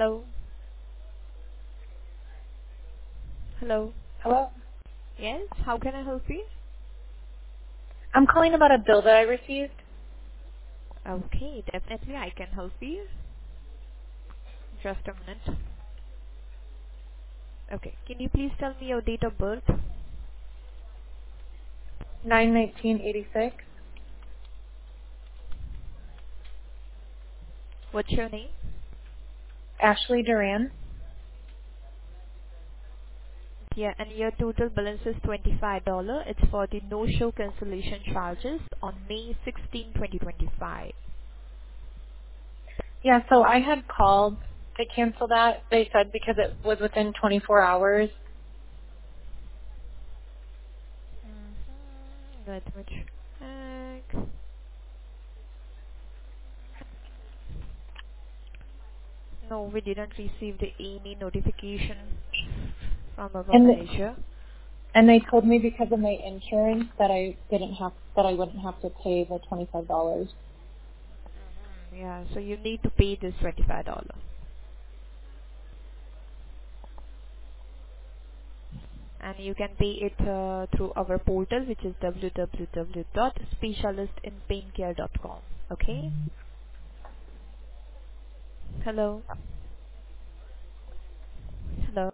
Hello? Hello? Hello? Yes, how can I help you? I'm calling about a bill that I received. Okay, definitely I can help you. Just a minute. Okay, can you please tell me your date of birth? 9/19/86. What's your name? Ashley Duran. Yeah, and your total balance is $25. It's for the no-show cancellation charges on May 16, 2025. Yeah, so I had called to cancel that. They said because it was within 24 hours. Let me check. No, we didn't receive any notification from our And manager. and they told me because of my insurance that I wouldn't have to pay the $25. Yeah, so you need to pay this $25. And you can pay it through our portal, which is www.specialistinpaincare.com. Okay? Hello? Hello?